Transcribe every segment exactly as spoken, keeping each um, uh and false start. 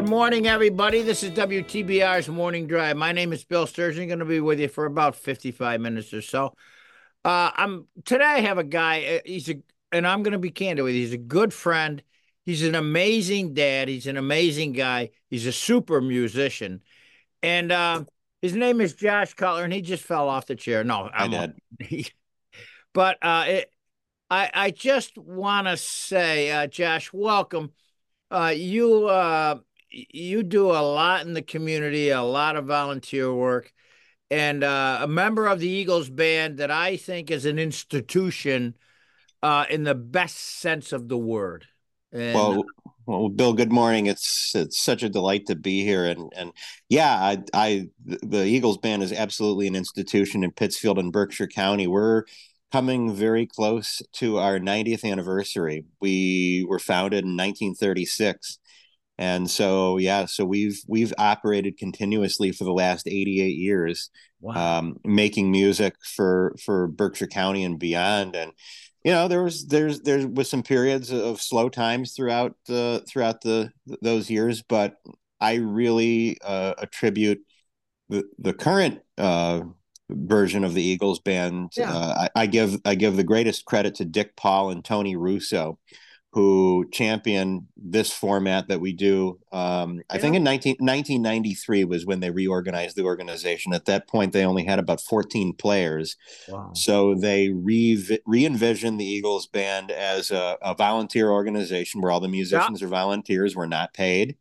Good morning, everybody. This is W T B R's Morning Drive. My name is Bill Sturgeon. Going to be with you for about fifty-five minutes or so. Uh, I'm today. I have a guy. uh, He's a, and I'm going to be candid with you. He's a good friend. He's an amazing dad. He's an amazing guy. He's a super musician, and uh, his name is Josh Cutler. And he just fell off the chair. No, I I'm. did. But uh, it, I I just want to say, uh, Josh, welcome. Uh, you uh, you do a lot in the community, a lot of volunteer work, and uh, a member of the Eagles band that I think is an institution uh, in the best sense of the word. And Well, well, Bill, good morning. It's it's such a delight to be here, and and yeah, I I the Eagles band is absolutely an institution in Pittsfield and Berkshire County. We're coming very close to our ninetieth anniversary. We were founded in nineteen thirty-six. And so, yeah, so we've we've operated continuously for the last eighty-eight years, wow, um, making music for for Berkshire County and beyond. And you know, there was there's there was some periods of slow times throughout the throughout the those years, but I really uh, attribute the the current uh, version of the Eagles band. yeah, Uh, I, I give I give the greatest credit to Dick Paul and Tony Russo, who championed this format that we do. Um, I yeah, think in nineteen nineteen ninety-three was when they reorganized the organization. At that point, they only had about fourteen players. wow, So they re envisioned the Eagles band as a, a volunteer organization where all the yeah. musicians are volunteers, were not paid.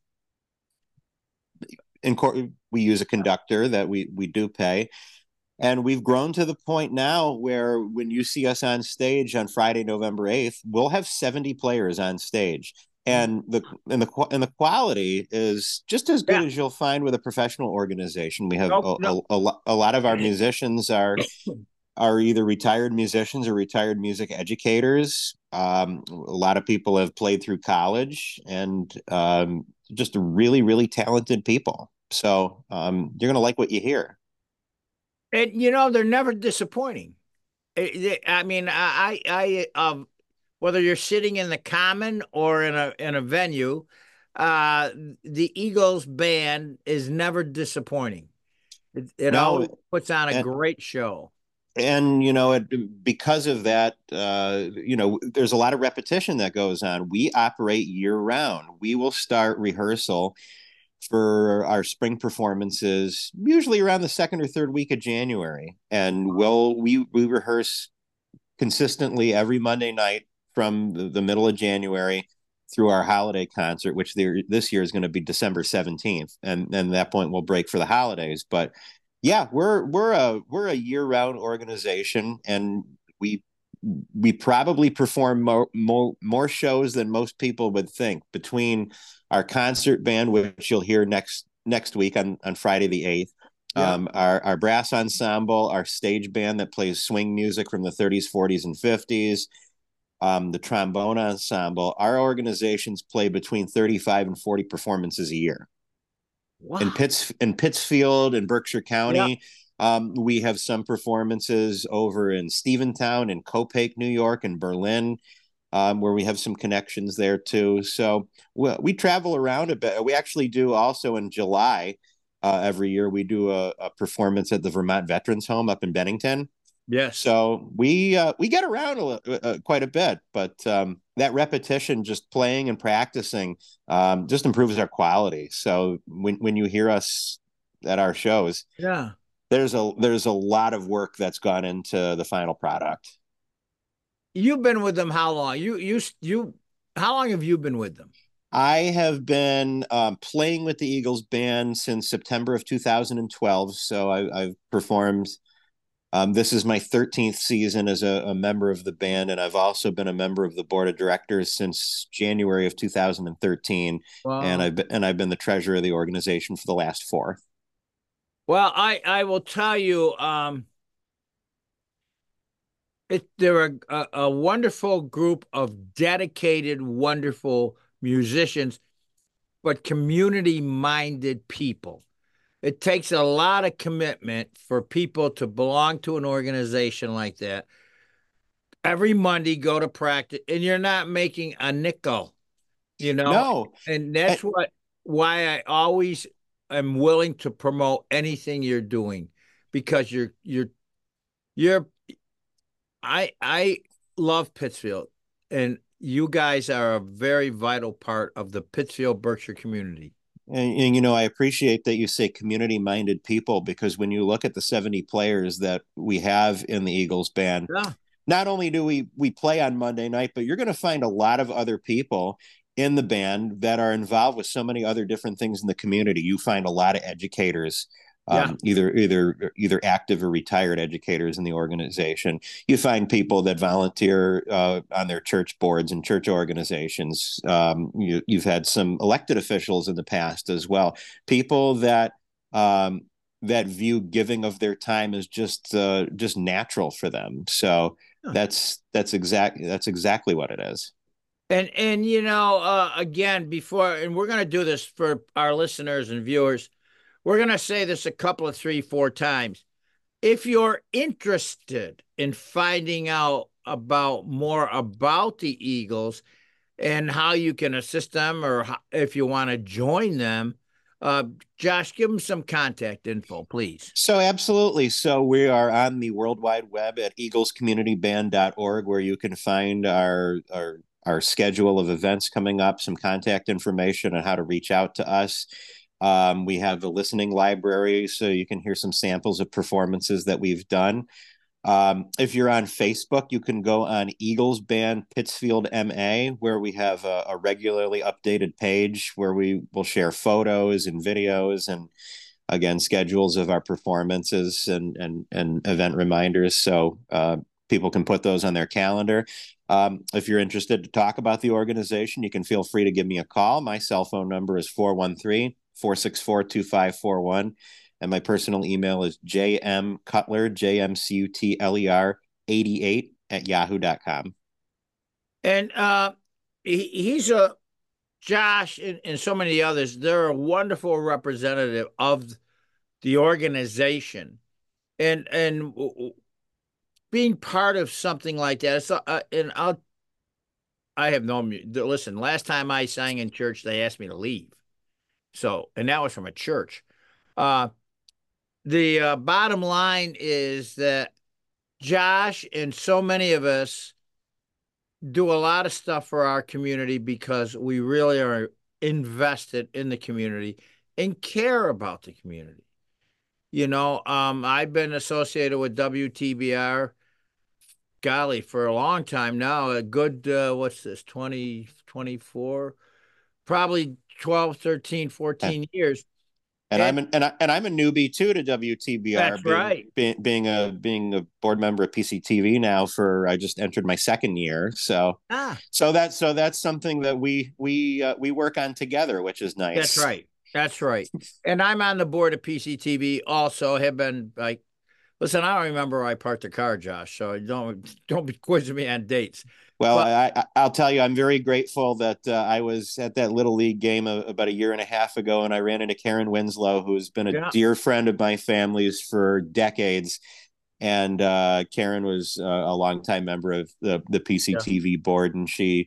In court, we use a conductor that we we do pay, and we've grown to the point now where when you see us on stage on Friday, November eighth, we'll have seventy players on stage. And the and the and the quality is just as good Yeah. as you'll find with a professional organization. We have No, a, no. a, a, a lot of our musicians are are either retired musicians or retired music educators. Um, a lot of people have played through college, and um, just really, really talented people. So um, you're going to like what you hear. And you know they're never disappointing. I, I mean, I, I, I, um, whether you're sitting in the common or in a in a venue, uh, the Eagles band is never disappointing. It, it No, always puts on a and, great show. and you know it, because of that, uh, you know there's a lot of repetition that goes on. We operate year round. We will start rehearsal for our spring performances usually around the second or third week of January, and we'll we we rehearse consistently every Monday night from the, the middle of January through our holiday concert, which this year is going to be December seventeenth, and and at that point we'll break for the holidays. But yeah, we're we're a we're a year round organization, and we we probably perform more, more more shows than most people would think between our concert band, which you'll hear next next week on on Friday the eighth. Yeah. Um, our, our brass ensemble, our stage band that plays swing music from the thirties, forties, and fifties, um, the trombone ensemble. Our organizations play between thirty-five and forty performances a year. In Wow. Pitts in Pittsfield and Berkshire Yeah. County, um, we have some performances over in Steventown and Copake, New York, and Berlin, um, where we have some connections there too. So we, we travel around a bit. We actually do also in July uh, every year. We do a, a performance at the Vermont Veterans Home up in Bennington. Yes. So we uh, we get around a, uh, quite a bit, but um, that repetition, just playing and practicing, um, just improves our quality. So when when you hear us at our shows, Yeah. there's a there's a lot of work that's gone into the final product. You've been with them how long? You you you. How long have you been with them? I have been um, playing with the Eagles band since September of two thousand twelve. So I, I've performed. Um, this is my thirteenth season as a, a member of the band, and I've also been a member of the board of directors since January of two thousand thirteen. And Wow. I've been, and I've been the treasurer of the organization for the last four. Well, I I will tell you, um, it they're a, a, a wonderful group of dedicated, wonderful musicians, but community-minded people. It takes a lot of commitment for people to belong to an organization like that. Every Monday, go to practice, and you're not making a nickel, you know? No, And and, that's what. why I always am willing to promote anything you're doing because you're you're you're I I love Pittsfield, and you guys are a very vital part of the Pittsfield Berkshire community. And, and, you know, I appreciate that you say community minded people, because when you look at the seventy players that we have in the Eagles band, Yeah, not only do we we play on Monday night, but you're going to find a lot of other people in the band that are involved with so many other different things in the community. You find a lot of educators, yeah, um, either either either active or retired educators in the organization. You find people that volunteer uh, on their church boards and church organizations. Um, you, you've had some elected officials in the past as well. People that um, that view giving of their time as just uh, just natural for them. So yeah. that's that's exactly that's exactly what it is. And and you know, uh, again, before and we're gonna do this for our listeners and viewers. We're gonna say this a couple of three, four times. If you're interested in finding out about more about the Eagles and how you can assist them, or how, if you want to join them, uh, Josh, give them some contact info, please. So absolutely. So we are on the World Wide Web at eagles community band dot org, where you can find our our our schedule of events coming up, some contact information on how to reach out to us. Um, we have the listening library, so you can hear some samples of performances that we've done. Um, if you're on Facebook, you can go on Eagles Band Pittsfield M A, where we have a, a regularly updated page where we will share photos and videos, and again, schedules of our performances and and and event reminders, so uh, people can put those on their calendar. Um, if you're interested to talk about the organization, you can feel free to give me a call. My cell phone number is four one three, four six four, two five four one. And my personal email is jmcutler, J M C U T L E R eighty-eight at yahoo dot com. And uh, he, he's a Josh and, and so many others. They're a wonderful representative of the organization, and and being part of something like that. So, uh, and I'll I have no listen. Last time I sang in church, they asked me to leave. So, and that was from a church. Uh, the uh, bottom line is that Josh and so many of us do a lot of stuff for our community because we really are invested in the community and care about the community. You know, um, I've been associated with W T B R, golly, for a long time now. A good, uh, what's this, twenty, twenty-four, probably twelve, thirteen, fourteen years. And And I'm an, and I, and I'm a newbie too to W T B R, that's being right. being being a being a board member of P C T V now. For I just entered my second year, so Ah, so that's so that's something that we we uh, we work on together, which is that's nice. right. That's right. And I'm on the board of P C T V also, have been like, listen, I don't remember where I parked the car, Josh, so don't don't be quizzing me on dates. Well, But I, I I'll tell you, I'm very grateful that uh, I was at that little league game a, about a year and a half ago, and I ran into Karen Winslow, who has been a yeah, dear friend of my family's for decades. And uh, Karen was uh, a longtime member of the the yeah, P C T V board, and she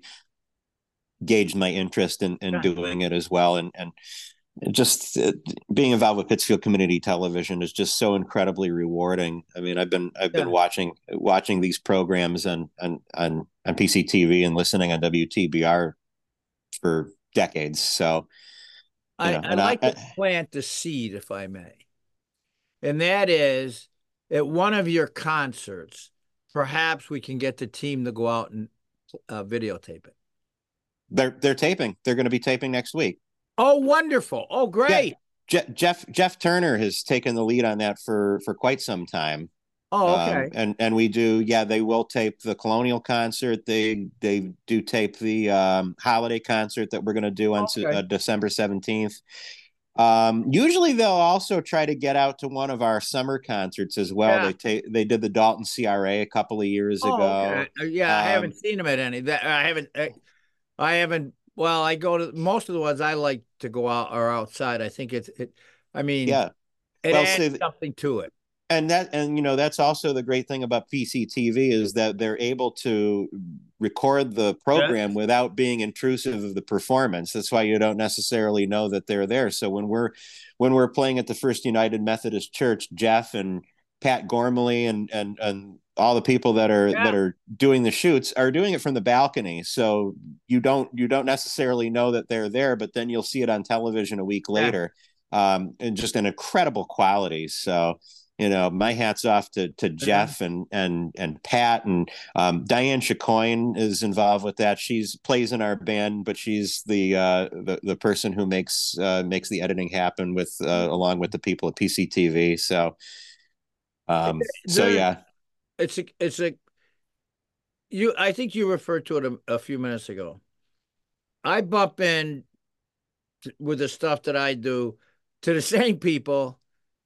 gauged my interest in, in yeah, doing it as well. And and just uh, being involved with Pittsfield Community Television is just so incredibly rewarding. I mean, I've been I've been yeah. watching watching these programs on on on, on P C T V and listening on W T B R for decades. So you I, know, I and I, like to plant the seed, if I may. And that is at one of your concerts, perhaps we can get the team to go out and uh, videotape it. they're they're taping. They're going to be taping next week. Oh, wonderful. Oh, Yeah, great. Je- Jeff Jeff Turner has taken the lead on that for for quite some time. Oh, Um, okay. and and we do, yeah, they will tape the Colonial concert. They they do tape the um, holiday concert that we're going to do on uh, Okay. December seventeenth. Um, usually they'll also try to get out to one of our summer concerts as well. Yeah. They take they did the Dalton C R A a couple of years Oh, ago. okay. Uh, Yeah, I haven't Um, seen them at any. That I haven't. I, I haven't. Well, I go to most of the ones I like to go out are outside. I think it's it. I mean, yeah. it Well, adds see, something to it. and that and you know that's also the great thing about P C T V is that they're able to record the Yeah. program without being intrusive of the performance. That's why you don't necessarily know that they're there. So when we're when we're playing at the First United Methodist Church, Jeff and Pat Gormley and and and all the people that are Yeah. that are doing the shoots are doing it from the balcony. So you don't you don't necessarily know that they're there, but then you'll see it on television a week Yeah. later, um, and just an incredible quality. So you know, my hat's off to to Yeah. Jeff and and and Pat and um, Diane Chacoin is involved with that. She's plays in our band, but she's the uh, the the person who makes uh, makes the editing happen with uh, along with the people at P C T V. So um, so The yeah, it's a it's a you. I think you referred to it a, a few minutes ago. I bump in t- with the stuff that I do to the same people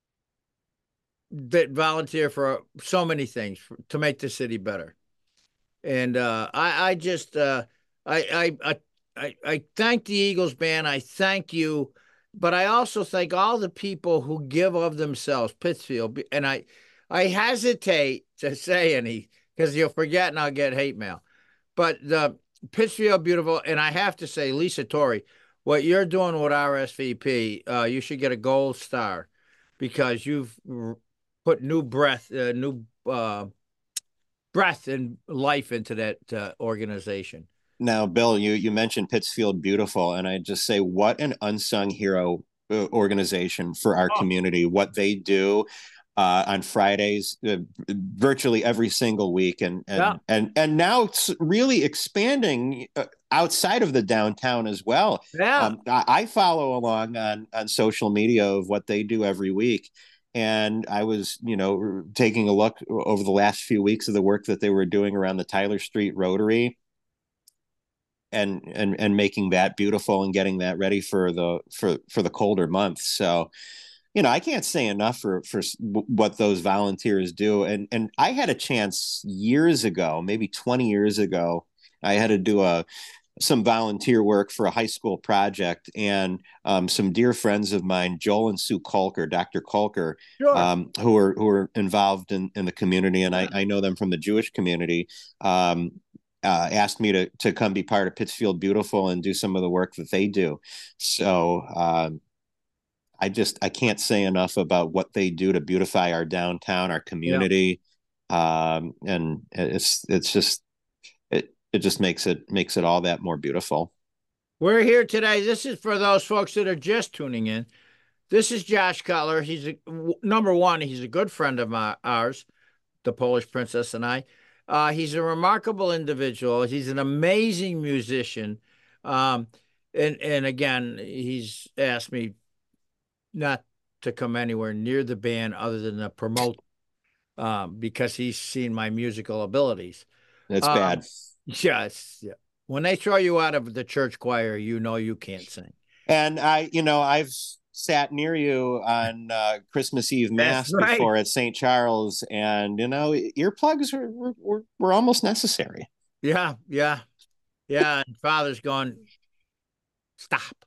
that volunteer for so many things for, to make the city better. And uh, I, I just, uh, I, I, I, I, I thank the Eagles band. I thank you, but I also thank all the people who give of themselves, Pittsfield. And I, I hesitate to say any because you'll forget and I'll get hate mail. But the Pittsfield Beautiful, and I have to say, Lisa Torrey, what you're doing with R S V P, uh, you should get a gold star because you've put new breath, uh, new uh, breath and life into that uh, organization. now, Bill, you you mentioned Pittsfield Beautiful, and I just say what an unsung hero uh, organization for our Oh, community. What they do uh, on Fridays, uh, virtually every single week, and yeah, and and and now it's really expanding uh, outside of the downtown as well. yeah. Um, I, I follow along on on social media of what they do every week. And I was, you know, taking a look over the last few weeks of the work that they were doing around the Tyler Street Rotary and and and making that beautiful and getting that ready for the for for the colder months. So you know, I can't say enough for for what those volunteers do. And and I had a chance years ago, maybe twenty years ago, I had to do a some volunteer work for a high school project, and um, some dear friends of mine, Joel and Sue Kolker, Doctor Kolker, Sure. um, who are who are involved in, in the community, and I, Yeah. I know them from the Jewish community. Um, uh, asked me to to come be part of Pittsfield Beautiful and do some of the work that they do. So um, I just I can't say enough about what they do to beautify our downtown, our Yeah. community, um, and it's it's just it it just makes it makes it all that more beautiful. We're here today. This is for those folks that are just tuning in. This is Josh Cutler. He's a, number one, he's a good friend of my, ours, the Polish Princess and I. Uh, he's a remarkable individual. He's an amazing musician. Um, and, and again, he's asked me not to come anywhere near the band other than to promote um, because he's seen my musical abilities. It's Um, bad. yes, yeah. When they throw you out of the church choir, you know you can't sing. And I, you know, I've sat near you on uh, Christmas Eve That's Mass right. before at Saint Charles, and you know, earplugs were were, were, were almost necessary. Yeah, yeah, yeah. And Father's going, stop.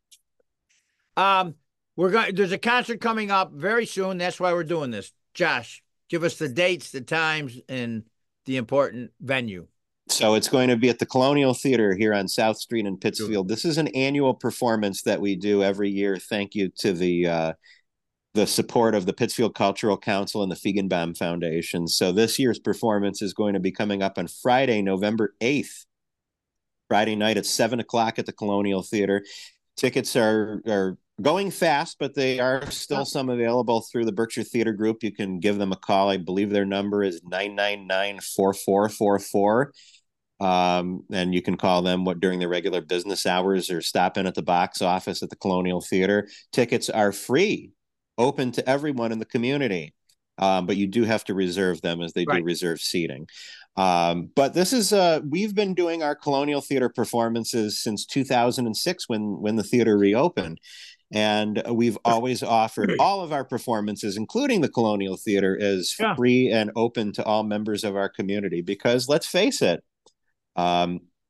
Um, we're going. There's a concert coming up very soon. That's why we're doing this. Josh, give us the dates, the times, and the important venue. So it's going to be at the Colonial Theater here on South Street in Pittsfield. This is an annual performance that we do every year. Thank you to the uh, the support of the Pittsfield Cultural Council and the Feigenbaum Foundation. So this year's performance is going to be coming up on Friday, November eighth, Friday night at seven o'clock at the Colonial Theater. Tickets are are going fast, but they are still some available through the Berkshire Theater Group. You can give them a call. I believe their number is nine nine nine, four four four four. Um, and you can call them what during the regular business hours or stop in at the box office at the Colonial Theater. Tickets are free, open to everyone in the community. Um, but you do have to reserve them as they do Right. reserve seating. Um, but this is uh, we've been doing our Colonial Theater performances since two thousand six when when the theater reopened. And we've always offered all of our performances, including the Colonial Theater, as Yeah. free and open to all members of our community. Because let's face it, um,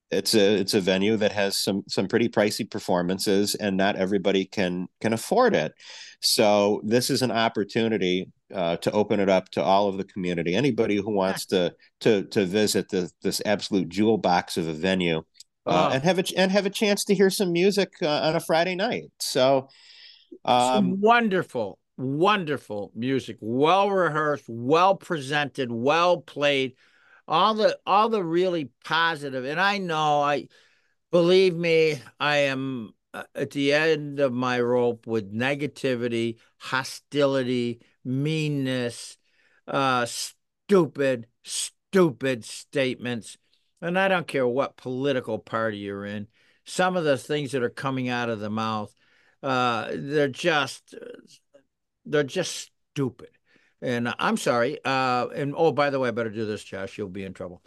it's a it's a venue that has some some pretty pricey performances, and not everybody can can afford it. So this is an opportunity uh, to open it up to all of the community. Anybody who wants to to to visit the, this absolute jewel box of a venue, uh, Oh, and have a and have a chance to hear some music uh, on a Friday night. So some um, wonderful, wonderful music, well rehearsed, well presented, well played. All the all the really positive, and I know I believe me, I am uh, at the end of my rope with negativity, hostility, meanness, uh, stupid, stupid statements. And I don't care what political party you're in. Some of the things that are coming out of the mouth, uh, they're just they're just stupid. And I'm sorry. Uh, and oh, by the way, I better do this, Josh. You'll be in trouble.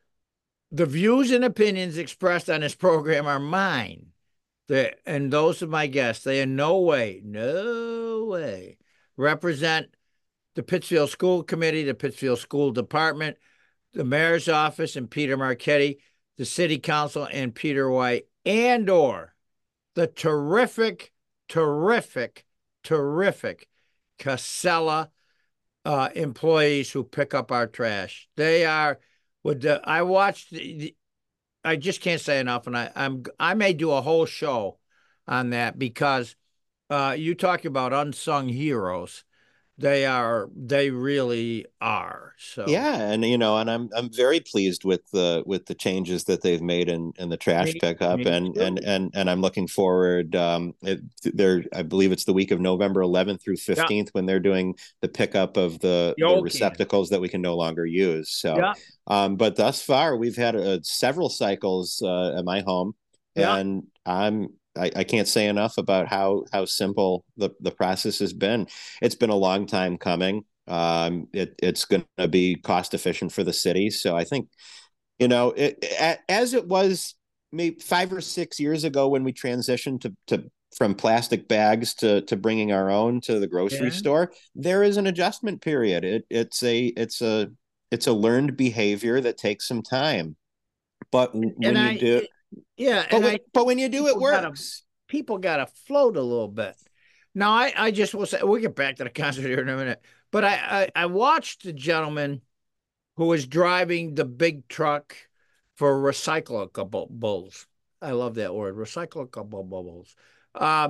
The views and opinions expressed on this program are mine. They, and those of my guests. They in no way, no way represent the Pittsfield School Committee, the Pittsfield School Department, the mayor's office and Peter Marchetti, the city council and Peter White, and or the terrific, terrific, terrific Casella uh, employees who pick up our trash. They are with the I watched the, I just can't say enough, and I I'm I may do a whole show on that because uh, you talk about unsung heroes. They are they really are. So yeah, and you know, and I'm I'm very pleased with the with the changes that they've made in in the trash me pickup, me and and too. and and I'm looking forward. Um, it, there, I believe it's the week of November eleventh through Yeah, fifteenth when they're doing the pickup of the the the old can. receptacles that we can no longer use. So, Yeah, um, but thus far we've had uh, several cycles uh, at my home, yeah. and I'm. I, I can't say enough about how how simple the, the process has been. It's been a long time coming. Um, it, it's going to be cost efficient for the city. So I think, you know, it, as it was maybe five or six years ago when we transitioned to, to from plastic bags to, to bringing our own to the grocery Yeah. store, there is an adjustment period. It, it's a, it's a, it's a learned behavior that takes some time, but And when you I do, yeah, but and when, I but when you do, it people gotta works. people gotta float a little bit. Now I, I just will say we'll get back to the concert here in a minute. But I, I, I watched the gentleman who was driving the big truck for recyclables. I love that word, recyclables. Uh,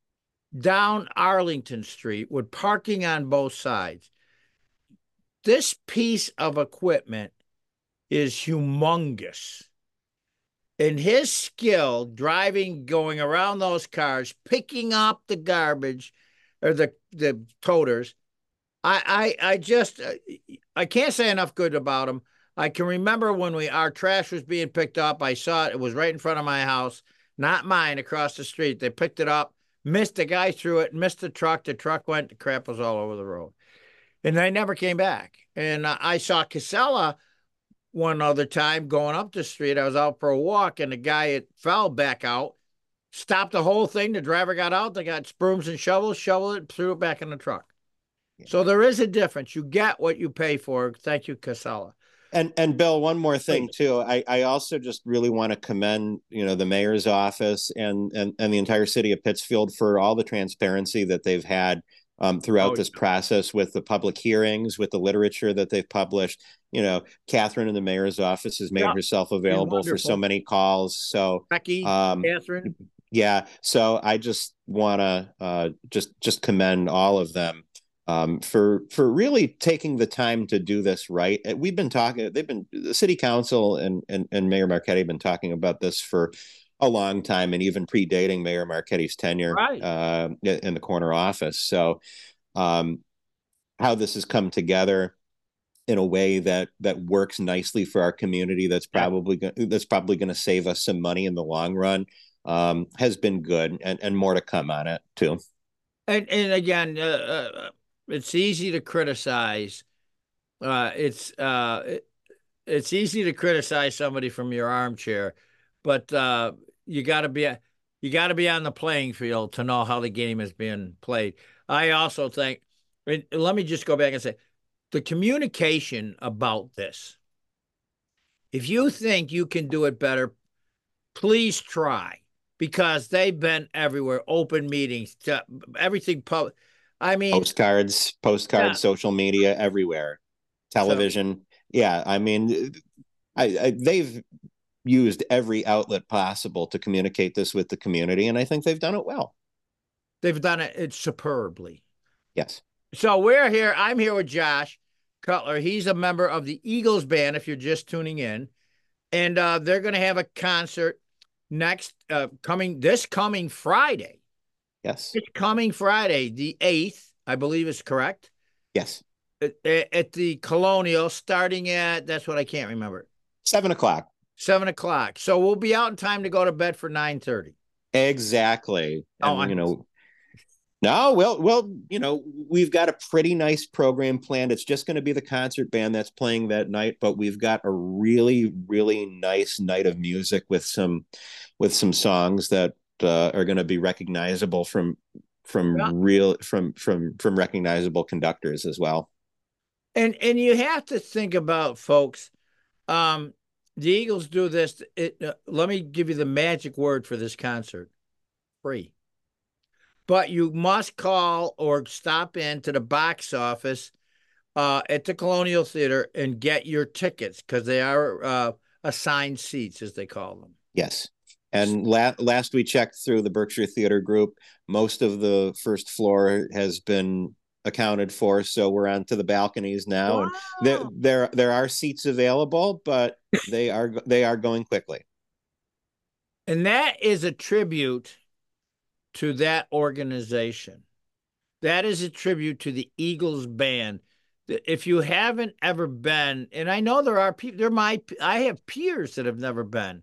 down Arlington Street with parking on both sides. This piece of equipment is humongous. And his skill driving, going around those cars, picking up the garbage or the the toters, I I I just I can't say enough good about him. I can remember when we our trash was being picked up. I saw it. It was right in front of my house, not mine, across the street. They picked it up, missed the guy threw it, missed the truck. The truck went. The crap was all over the road, and they never came back. And I saw Casella one other time going up the street. I was out for a walk, and the guy it fell back out, stopped the whole thing. The driver got out. They got brooms and shovels, shoveled it, threw it back in the truck. So there is a difference. You get what you pay for. Thank you, Casella. And and Bill, one more thing Please. too. I, I also just really want to commend, you know, the mayor's office and and and the entire city of Pittsfield for all the transparency that they've had um, throughout Oh, this process with the public hearings, with the literature that they've published. You know, Catherine in the mayor's office has made yeah. herself She's available for so wonderful. many calls. So Becky, um, Catherine. yeah, so I just want to uh, just just commend all of them um, for for really taking the time to do this right. We've been talking; they've been the city council and and, and Mayor Marchetti have been talking about this for a long time, and even predating Mayor Marchetti's tenure Right. uh, in the corner office. So, um, how this has come together in a way that that works nicely for our community, that's Yeah. probably go- that's probably going to save us some money in the long run, um, has been good, and and more to come on it too. And and again, uh, uh, it's easy to criticize. Uh, it's uh, it, it's easy to criticize somebody from your armchair, but uh, you got to be you got to be on the playing field to know how the game is being played. I also think, and let me just go back and say, the communication about this. If you think you can do it better, please try because they've been everywhere, open meetings, to everything public. I mean, Postcards, yeah. postcards, social media, everywhere, So television. Yeah, I mean, I, I they've used every outlet possible to communicate this with the community, and I think they've done it well. they've done it, it superbly. Yes. So we're here. I'm here with Josh Cutler. He's a member of the Eagles band, if you're just tuning in. And uh, they're going to have a concert next, uh, coming, this coming Friday. Yes. It's coming Friday, the eighth, I believe is correct. Yes. At, at the Colonial, starting at, that's what I can't remember. Seven o'clock. Seven o'clock. So we'll be out in time to go to bed for nine thirty. Exactly. Oh, And, I'm you know, no, well, well, you know, we've got a pretty nice program planned. It's just going to be the concert band that's playing that night, but we've got a really, really nice night of music with some, with some songs that uh, are going to be recognizable from, yeah. from real, from, from, from recognizable conductors as well. And and you have to think about, folks. Um, the Eagles do this. It, uh, let me give you the magic word for this concert: free. But you must call or stop in to the box office uh, at the Colonial Theater and get your tickets because they are uh, assigned seats, as they call them. Yes. And la- last we checked through the Berkshire Theater Group, most of the first floor has been accounted for. So we're on to the balconies now, and there Wow. there there are seats available, but they are they are going quickly. And that is a tribute to that organization. That is a tribute to the Eagles band. If you haven't ever been, and I know there are people, there my I have peers that have never been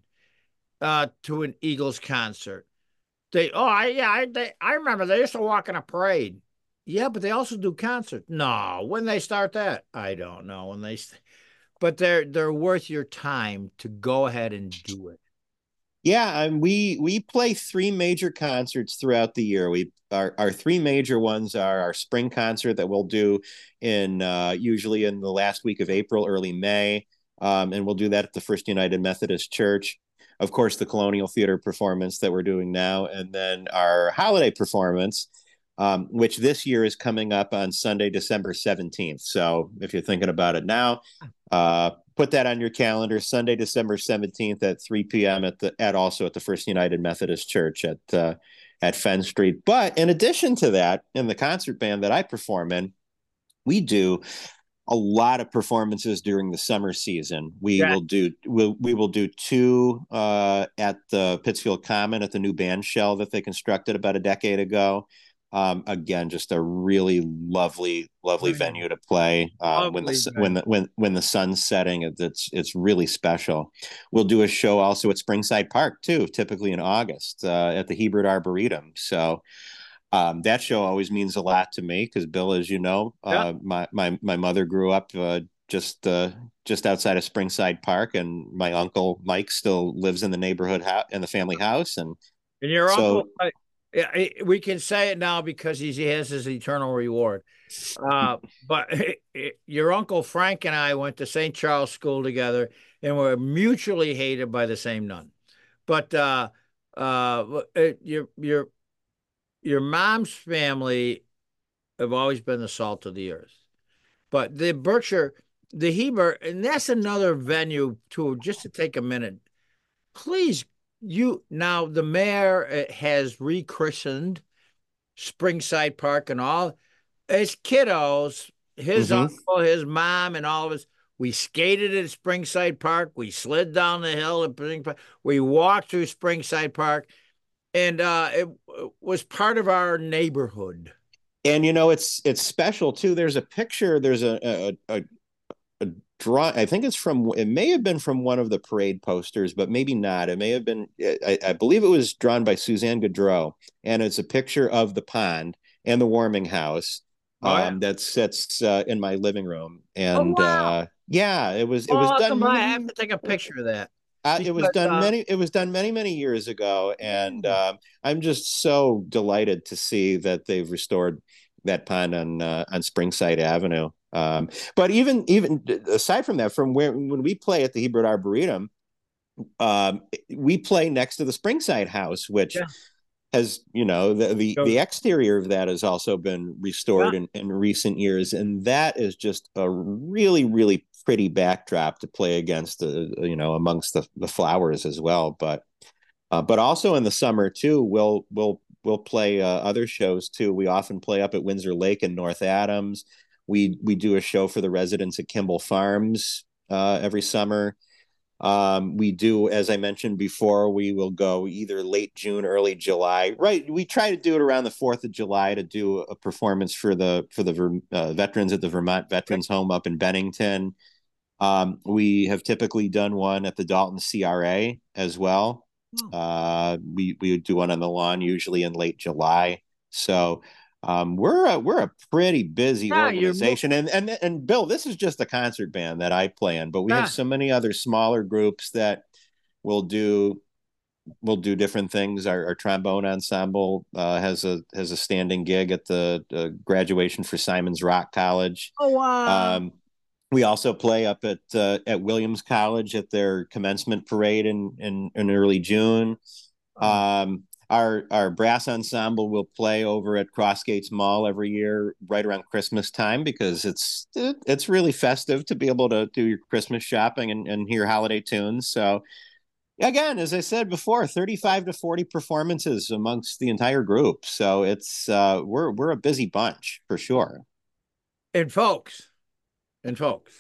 uh, to an Eagles concert. They, oh, I, yeah, I, they, I remember they used to walk in a parade. Yeah, but they also do concerts. No, when they start that, I don't know when they, but they're they're worth your time to go ahead and do it. Yeah, and we we play three major concerts throughout the year. We our our three major ones are our spring concert that we'll do in uh, usually in the last week of April, early May, um, and we'll do that at the First United Methodist Church. Of course, the Colonial Theater performance that we're doing now, and then our holiday performance, um, which this year is coming up on Sunday, December seventeenth. So if you're thinking about it now, uh, put that on your calendar. Sunday, December seventeenth at three p.m. at the at also at the First United Methodist Church at uh, at Fenn Street. But in addition to that, in the concert band that I perform in, we do a lot of performances during the summer season. We Yeah. will do we'll, we will do two uh, at the Pittsfield Common at the new band shell that they constructed about a decade ago. Um, again, just a really lovely, lovely Venue. venue to play um, when Lovely the when venue. the when when the sun's setting. It's it's really special. We'll do a show also at Springside Park too, typically in August uh, at the Hebert Arboretum. So um, that show always means a lot to me because Bill, as you know, Yeah. uh, my my my mother grew up uh, just uh, just outside of Springside Park, and my uncle Mike still lives in the neighborhood house in the family house, and And your so uncle, uh, yeah, we can say it now because he's, he has his eternal reward. Uh, but your uncle Frank and I went to Saint Charles School together and were mutually hated by the same nun. But uh, uh, your your your mom's family have always been the salt of the earth. But the Berkshire, the Heber, and that's another venue too. Just to take a minute, please. You now the mayor uh, has rechristened Springside Park and all as kiddos, his mhm. uncle, his mom, and all of us. We skated at Springside Park. We slid down the hill at Springside Park. We walked through Springside Park, and uh, it, it was part of our neighborhood. And you know it's it's special too. There's a picture. There's a a, a, a draw. I think it's from. It may have been from one of the parade posters, but maybe not. It may have been. I, I believe it was drawn by Suzanne Gaudreau, and it's a picture of the pond and the warming house. Oh yeah. Um, that sits uh, in my living room, Oh and wow. uh, yeah, it was it was Oh, come done. on. I have to take a picture of that Uh, it was because done uh, many. It was done many, many years ago, and yeah. um, I'm just so delighted to see that they've restored that pond on uh, on Springside Avenue. Um, but even even aside from that, from where when we play at the Hebert Arboretum, um, we play next to the Springside House, which Yeah. has, you know, the the, Go. the exterior of that has also been Yeah. restored in, in recent years, and that is just a really really pretty backdrop to play against, the you know, amongst the, the flowers as well. But uh, but also in the summer too, we'll we'll we'll play uh, other shows too. We often play up at Windsor Lake in North Adams. We we do a show for the residents at Kimball Farms uh, every summer. Um, we do, as I mentioned before, we will go either late June, early July. Right, we try to do it around the Fourth of July to do a performance for the for the uh, veterans at the Vermont Veterans Home up in Bennington. Um, we have typically done one at the Dalton C R A as well. Oh. Uh, we we would do one on the lawn usually in late July. So um, we're a, we're a pretty busy Yeah, you're mo- organization, and and and Bill, this is just a concert band that I play in, but we have yeah. so many other smaller groups that will do will do different things. Our, our trombone ensemble uh, has a has a standing gig at the uh, graduation for Simon's Rock College. Oh wow. Um, we also play up at uh, at Williams College at their commencement parade in in, in early June. Oh. Um, our our brass ensemble will play over at Crossgates Mall every year, right around Christmas time, because it's it, it's really festive to be able to do your Christmas shopping and, and hear holiday tunes. So again, as I said before, thirty-five to forty performances amongst the entire group. So it's uh, we're we're a busy bunch for sure. And folks, and folks,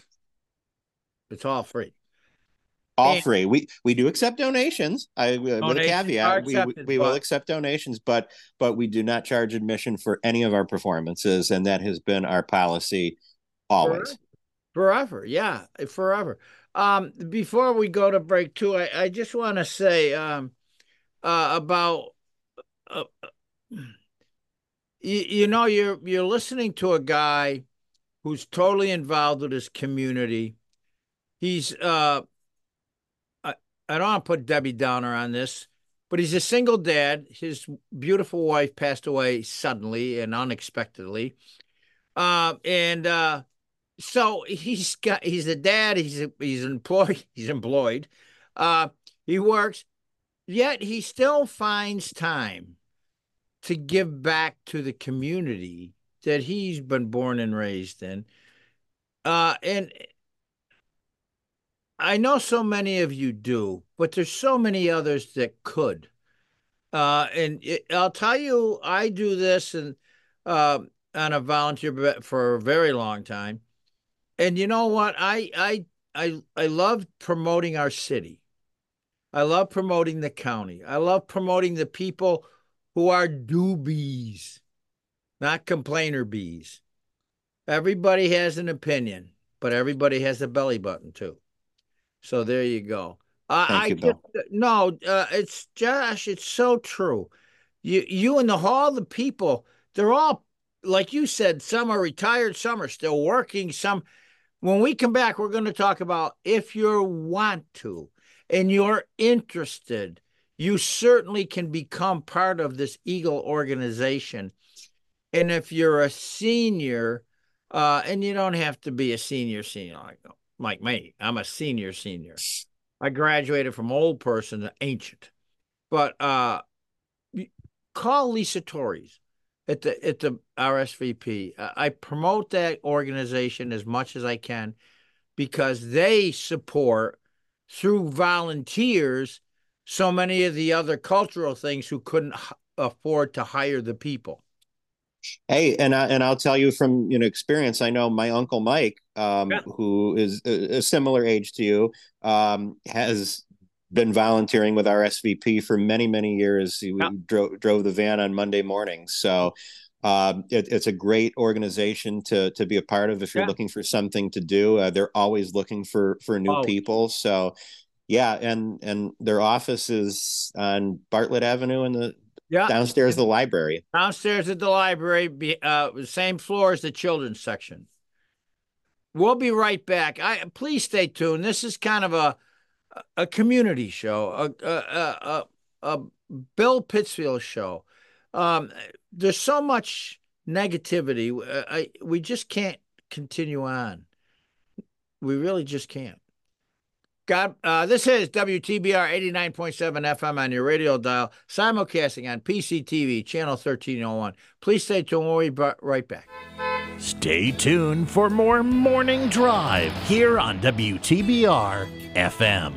it's all free. All And free. We we do accept donations. I with a donations are caveat. We accepted, we will but accept donations, but but we do not charge admission for any of our performances, and that has been our policy forever, always. forever, yeah, forever. Um, before we go to break two, I, I just want to say um uh about uh, you, you know you're you're listening to a guy who's totally involved with his community. He's uh I, I don't want to put Debbie Downer on this, but he's a single dad. His beautiful wife passed away suddenly and unexpectedly. Uh, and uh, so he's got he's a dad, he's a, he's employed, he's employed. Uh, he works, yet he still finds time to give back to the community that he's been born and raised in. Uh, and I know so many of you do, but there's so many others that could. Uh, and it, I'll tell you, I do this and uh, on a volunteer for a very long time. And you know what? I I I I love promoting our city. I love promoting the county. I love promoting the people who are doobies, not complainer bees. Everybody has an opinion, but everybody has a belly button too. So there you go. I, Thank I you, just Bill. no, uh, it's Josh. It's so true. You you and the hall, the people, they're all like you said. Some are retired, some are still working. Some. When we come back, we're going to talk about if you want to and you're interested, you certainly can become part of this Eagle organization. And if you're a senior, uh, and you don't have to be a senior senior like like me, I'm a senior senior. I graduated from old person to ancient. But uh, call Lisa Torres at the at the R S V P. Uh, I promote that organization as much as I can because they support through volunteers so many of the other cultural things who couldn't h- afford to hire the people. Hey, and I, and I'll tell you from, you know, experience. I know my uncle Mike, um, Yeah. who is a, a similar age to you, um, has been volunteering with R S V P for many many years. He Yeah. drove drove the van on Monday mornings, so um, it, it's a great organization to to be a part of if you're Yeah. looking for something to do. Uh, they're always looking for for new Oh, people. So yeah, and and their office is on Bartlett Avenue in the yeah. downstairs of the library. Downstairs at the library, be, uh, same floor as the children's section. We'll be right back. I please stay tuned. This is kind of a a community show, a a a, a, a Bill Pittsfield show. Um, there's so much negativity. Uh, I, we just can't continue on. We really just can't. God, uh, this is W T B R eighty-nine point seven F M on your radio dial, simulcasting on P C T V, channel thirteen oh one. Please stay tuned. We'll be right back. Stay tuned for more Morning Drive here on W T B R F M.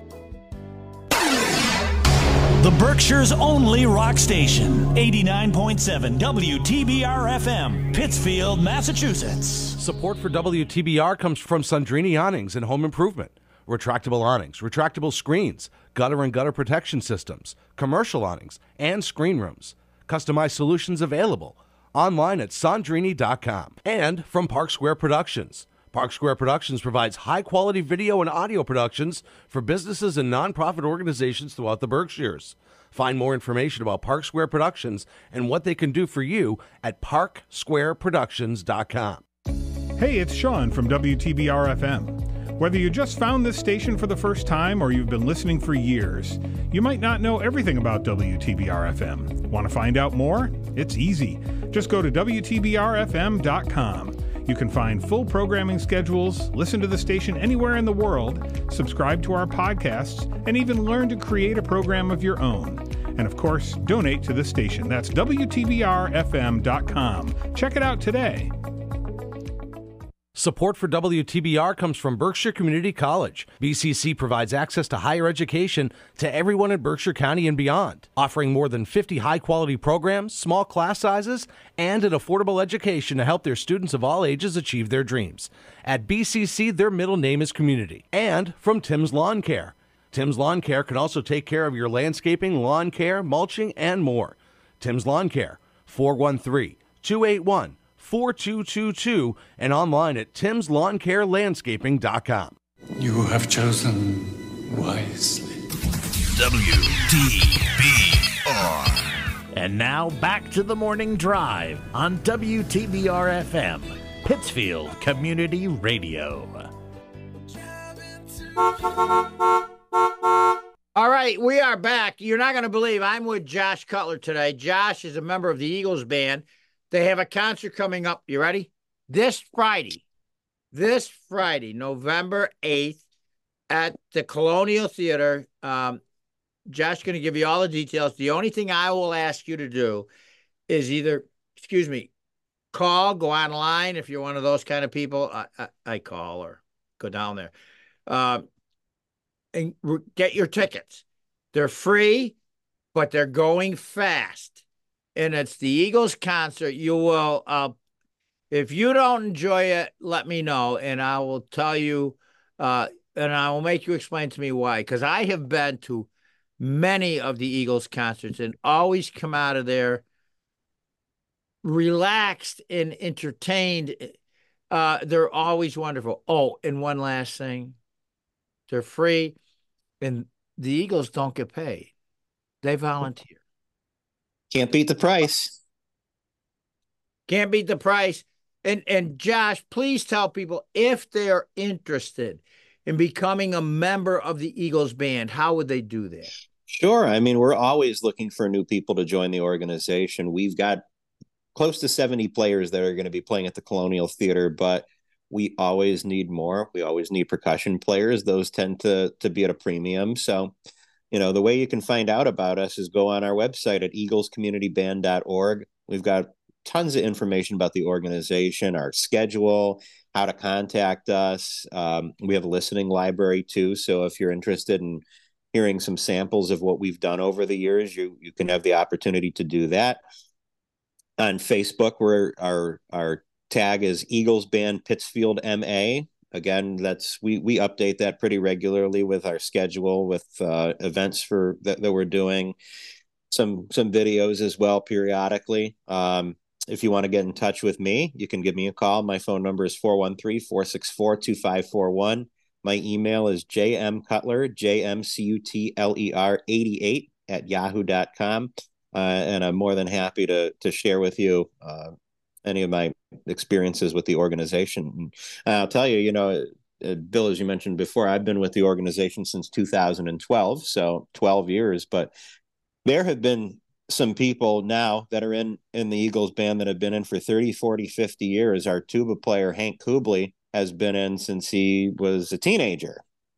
The Berkshire's only rock station, eighty-nine point seven W T B R F M, Pittsfield, Massachusetts. Support for W T B R comes from Sandrini Awnings and Home Improvement. Retractable awnings, retractable screens, gutter and gutter protection systems, commercial awnings, and screen rooms. Customized solutions available online at sandrini dot com. And from Park Square Productions. Park Square Productions provides high-quality video and audio productions for businesses and nonprofit organizations throughout the Berkshires. Find more information about Park Square Productions and what they can do for you at park square productions dot com. Hey, it's Sean from W T B R F M. Whether you just found this station for the first time or you've been listening for years, you might not know everything about W T B R F M. Want to find out more? It's easy. Just go to W T B R F M dot com. You can find full programming schedules, listen to the station anywhere in the world, subscribe to our podcasts, and even learn to create a program of your own. And of course, donate to the station. That's W T B R F M dot com. Check it out today. Support for W T B R comes from Berkshire Community College. B C C provides access to higher education to everyone in Berkshire County and beyond, offering more than fifty high-quality programs, small class sizes, and an affordable education to help their students of all ages achieve their dreams. At B C C, their middle name is Community. And from Tim's Lawn Care. Tim's Lawn Care can also take care of your landscaping, lawn care, mulching, and more. Tim's Lawn Care, four one three, two eight one, four two two two and online at tims lawn care landscaping dot com. You have chosen wisely. W T B R. And now back to the Morning Drive on W T B R F M, Pittsfield Community Radio. All right, we are back. You're not going to believe I'm with Josh Cutler today. Josh is a member of the Eagles band. They have a concert coming up. You ready? This Friday. This Friday, November eighth, at the Colonial Theater. Um, Josh going to give you all the details. The only thing I will ask you to do is either, excuse me, call, go online if you're one of those kind of people. I, I, I call or go down there. Uh, and get your tickets. They're free, but they're going fast. And it's the Eagles concert. You will, uh, if you don't enjoy it, let me know, and I will tell you, uh, and I will make you explain to me why. Because I have been to many of the Eagles concerts and always come out of there relaxed and entertained. Uh, they're always wonderful. Oh, and one last thing. They're free, and the Eagles don't get paid. They volunteer. Can't beat the price. Can't beat the price. And and Josh, please tell people if they're interested in becoming a member of the Eagles band, how would they do that? Sure. I mean, we're always looking for new people to join the organization. We've got close to seventy players that are going to be playing at the Colonial Theater, but we always need more. We always need percussion players. Those tend to, to be at a premium. So, you know, the way you can find out about us is go on our website at eagles community band dot org. We've got tons of information about the organization, our schedule, how to contact us. Um, we have a listening library too. So if you're interested in hearing some samples of what we've done over the years, you you can have the opportunity to do that. On Facebook, where our our tag is Eagles Band Pittsfield M A. Again, that's we we update that pretty regularly with our schedule, with uh, events for that, that we're doing, some some videos as well periodically. Um, if you want to get in touch with me, you can give me a call. My phone number is four one three, four six four, two five four one. My email is jmcutler, J M C U T L E R eighty-eight at yahoo dot com. Uh, and I'm more than happy to to share with you uh, any of my experiences with the organization. And I'll tell you, you know, uh, Bill, as you mentioned before, I've been with the organization since two thousand twelve, so twelve years. But there have been some people now that are in, in the Eagles band that have been in for thirty, forty, fifty years. Our tuba player, Hank Kubley, has been in since he was a teenager.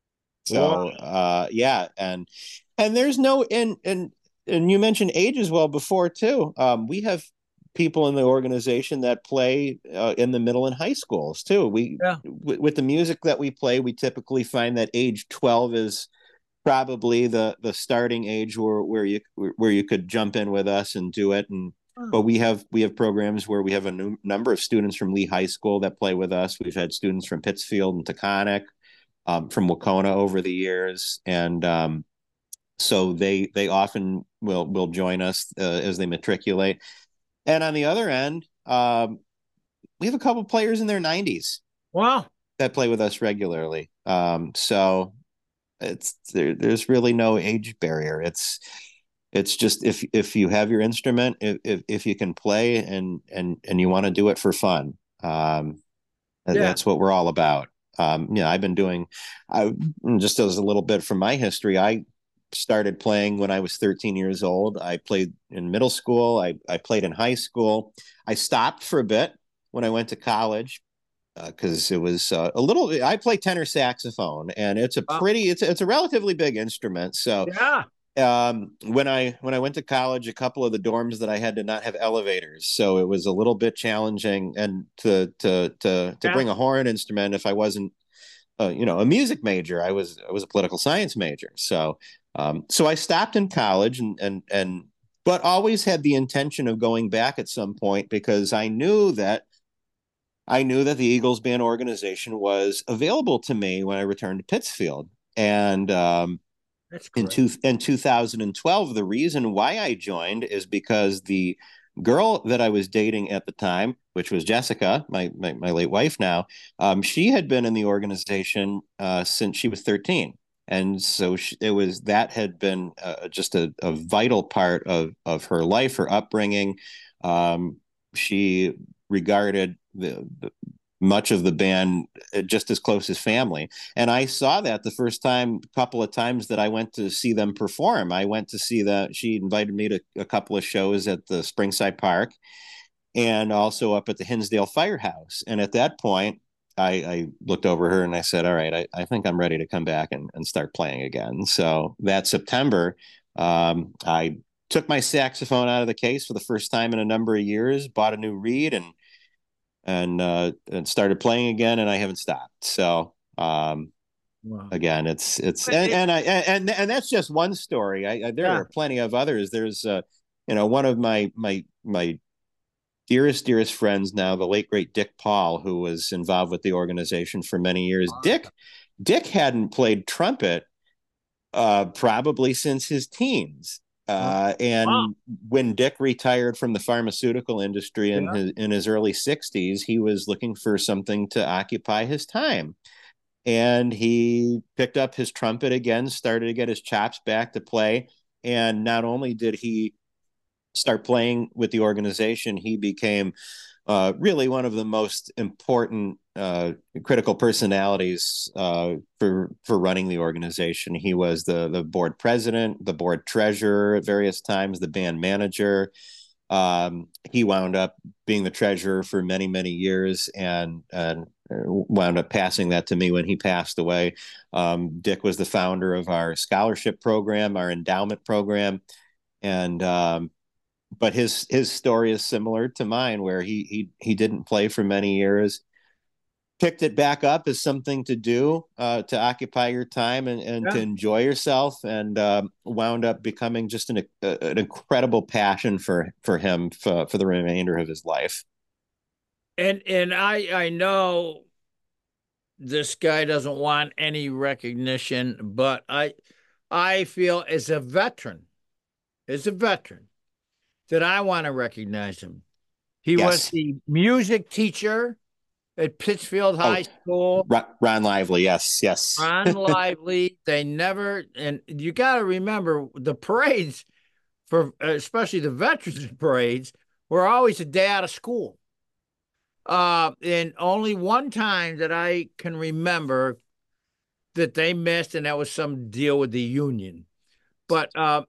So uh, yeah, and and there's no and and and you mentioned age as well before too. Um, we have people in the organization that play uh, in the middle and high schools too. We Yeah. w- with the music that we play, we typically find that age twelve is probably the the starting age where where you where you could jump in with us and do it. And but we have we have programs where we have a new number of students from Lee High School that play with us. We've had students from Pittsfield and Taconic, um, from Wacona over the years, and um, so they they often will will join us uh, as they matriculate. And on the other end, um, we have a couple players in their nineties. Wow. That play with us regularly. Um, so it's there, there's really no age barrier. It's it's just if if you have your instrument, if if, if you can play and and and you want to do it for fun, um, yeah. That's what we're all about. Um, you know, I've been doing, I just as a little bit from my history, I started playing when I was thirteen years old. I played in middle school. I, I played in high school. I stopped for a bit when I went to college because uh, it was uh, a little, I play tenor saxophone, and it's a pretty, it's, it's a relatively big instrument. So yeah. Um, when I when I went to college, a couple of the dorms that I had did not have elevators, so it was a little bit challenging. And to to to to yeah. bring a horn instrument, if I wasn't, uh, you know, a music major, I was I was a political science major. So um, so I stopped in college, and and and but always had the intention of going back at some point, because I knew that I knew that the Eagles Band organization was available to me when I returned to Pittsfield, and um, in two, in two thousand twelve, the reason why I joined is because the girl that I was dating at the time, which was Jessica, my my, my late wife now, um, she had been in the organization uh, since she was thirteen. And so she, it was that had been uh, just a, a vital part of, of her life, her upbringing. Um, she regarded the, the much of the band just as close as family. And I saw that the first time, couple of times that I went to see them perform. I went to see that she invited me to a couple of shows at the Springside Park and also up at the Hinsdale Firehouse. And at that point, I, I looked over her and I said, all right, I, I think I'm ready to come back and, and start playing again. So that September, um, I took my saxophone out of the case for the first time in a number of years, bought a new reed, and and uh and started playing again, and I haven't stopped. So um wow. again it's it's and, and I and and that's just one story. I, I there yeah. are plenty of others. There's uh you know, one of my my my dearest dearest friends now, the late great Dick Paul, who was involved with the organization for many years. Wow. Dick Dick hadn't played trumpet uh probably since his teens. Uh, and wow. when Dick retired from the pharmaceutical industry in yeah. his in his early sixties, he was looking for something to occupy his time. And he picked up his trumpet again, started to get his chops back to play. And not only did he start playing with the organization, he became uh, really one of the most important uh, critical personalities uh, for for running the organization. He was the the board president, the board treasurer at various times, the band manager. Um, he wound up being the treasurer for many many years, and and wound up passing that to me when he passed away. Um, Dick was the founder of our scholarship program, our endowment program, and um, but his his story is similar to mine, where he he he didn't play for many years, picked it back up as something to do, uh, to occupy your time and, and yeah. to enjoy yourself, and uh, wound up becoming just an an incredible passion for for him for, for the remainder of his life. And and I I know this guy doesn't want any recognition, but I I feel as a veteran, as a veteran, that I want to recognize him. He yes. was the music teacher at Pittsfield High oh, School. Ron Lively, yes, yes. Ron Lively. They never, and you got to remember the parades, for especially the veterans parades, were always a day out of school. Uh, and only one time that I can remember that they missed, and that was some deal with the union. But uh,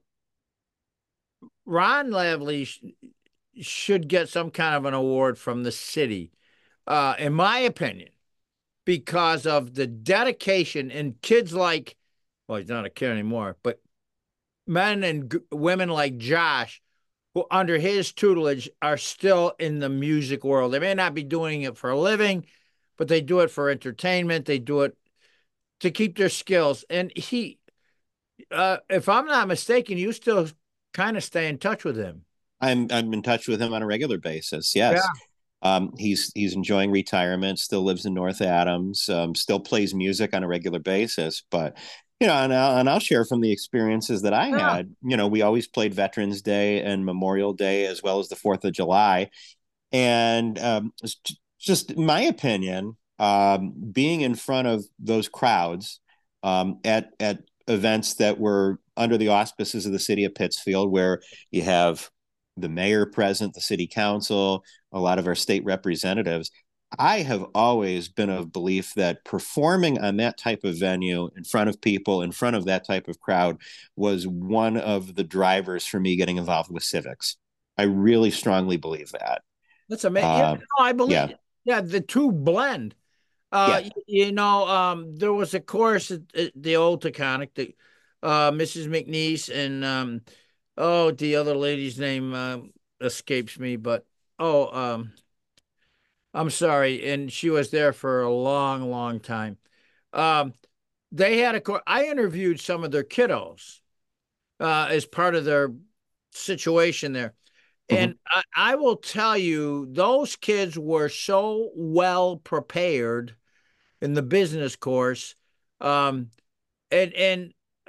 Ron Lively sh should get some kind of an award from the city, uh, in my opinion, because of the dedication, and kids like well, he's not a kid anymore, but men and g- women like Josh, who under his tutelage are still in the music world. They may not be doing it for a living, but they do it for entertainment. They do it to keep their skills. And he, uh, if I'm not mistaken, you still kind of stay in touch with him. I'm I'm in touch with him on a regular basis. Yeah. Yes. Um, he's he's enjoying retirement, still lives in North Adams, um, still plays music on a regular basis. But you know, and I'll, and I'll share from the experiences that I Yeah. had. You know, we always played Veterans Day and Memorial Day as well as the Fourth of July, and um, it's j- just my opinion, um, being in front of those crowds um, at at events that were under the auspices of the city of Pittsfield, where you have the mayor present, the city council, a lot of our state representatives. I have always been of belief that performing on that type of venue in front of people, in front of that type of crowd, was one of the drivers for me getting involved with civics. I really strongly believe that. That's amazing. Yeah, Uh, no, I believe. yeah. Yeah, the two blend. Uh, Yeah. y- you know, um, there was a course at, at the old Taconic, the uh, Missus McNeese and um, oh, the other lady's name uh, escapes me, but oh, um, I'm sorry, and she was there for a long, long time. Um, they had a course. I interviewed some of their kiddos uh, as part of their situation there. Mhm. And I, I will tell you, those kids were so well prepared in the business course. Um, and and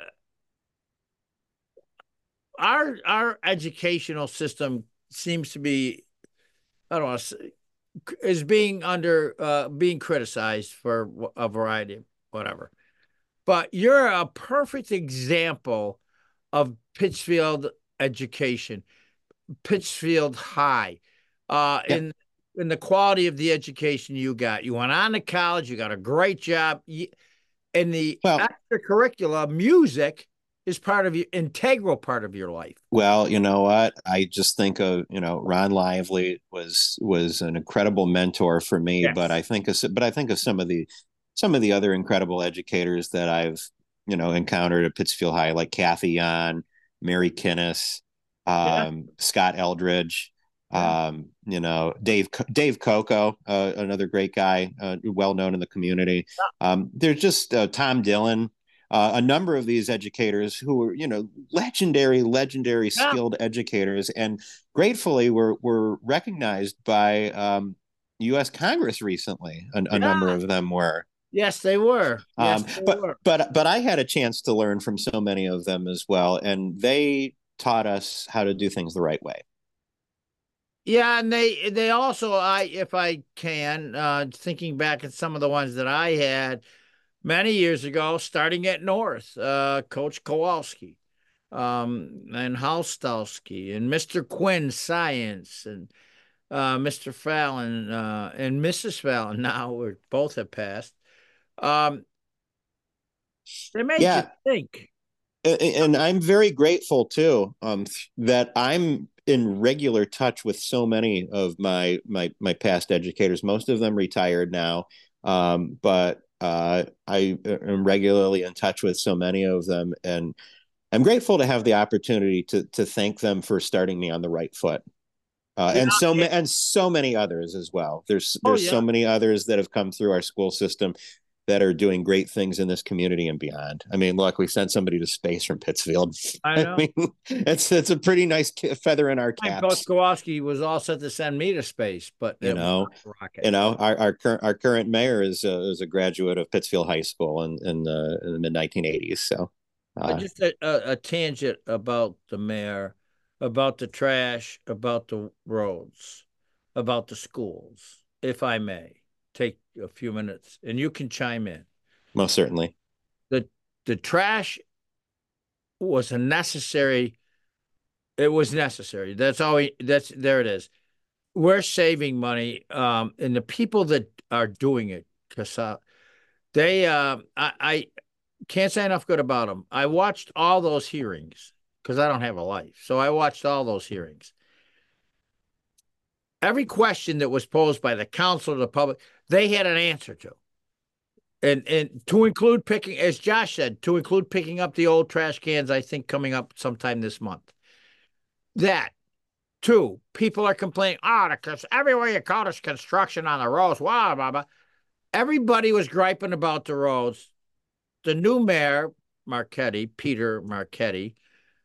our our educational system seems to be, I don't know, is being under uh, being criticized for a variety of whatever. But you're a perfect example of Pittsfield education. Pittsfield High, uh, Yeah. in in the quality of the education you got. You went on to college, you got a great job. You, and the Well, extracurricular music is part of your integral part of your life. Well, you know what? I just think of, you know, Ron Lively was was an incredible mentor for me, but Yes. I think of but I think of some of the some of the other incredible educators that I've, you know, encountered at Pittsfield High, like Kathy Yon, Mary Kinnis, Yeah. um, Scott Eldridge, Yeah. um, you know, Dave Dave Coco, uh, another great guy, uh, well known in the community. Um, there's just uh, Tom Dillon, uh, a number of these educators who were, you know, legendary, legendary, Yeah. skilled educators, and gratefully were were recognized by um, U S Congress recently. A, a number Yeah. of them were. Yes, they were. Yes, Um, they but were. but but I had a chance to learn from so many of them as well, and they taught us how to do things the right way. Yeah, and they they also, I if I can, uh, thinking back at some of the ones that I had many years ago, starting at North, uh, Coach Kowalski, um, and Halstowski, and Mister Quinn Science, and uh, Mister Fallon, uh, and Missus Fallon. Now we're both have passed. Um, they made you Yeah, think. and I'm very grateful too, um, that I'm in regular touch with so many of my my my past educators. Most of them retired now, um, but uh, I am regularly in touch with so many of them, and I'm grateful to have the opportunity to to thank them for starting me on the right foot. Uh, Yeah. and so and so many others as well. There's Oh there's yeah. so many others that have come through our school system that are doing great things in this community and beyond. I mean, look, we sent somebody to space from Pittsfield. I I know. mean, it's it's a pretty nice feather in our And Coach caps. Kowalski was all set to send me to space, but You it was know, not a rocket. you know, our our current our current mayor is uh, is a graduate of Pittsfield High School in in the, in the mid nineteen eighties. So, Uh, uh, just a, a, a tangent about the mayor, about the trash, about the roads, about the schools, if I may take a few minutes, and you can chime in. most certainly. The the trash was a necessary, it was necessary. That's all we, that's there it is. We're saving money, um, and the people that are doing it, because uh, they uh, I, I can't say enough good about them. I watched all those hearings because I don't have a life. So I watched all those hearings. Every question that was posed by the council to the public, they had an answer to. And and to include picking, as Josh said, to include picking up the old trash cans, I think coming up sometime this month. That, two, people are complaining, oh, because everywhere you go, there's construction on the roads, blah, blah, blah. Everybody was griping about the roads. The new mayor, Marchetti, Peter Marchetti,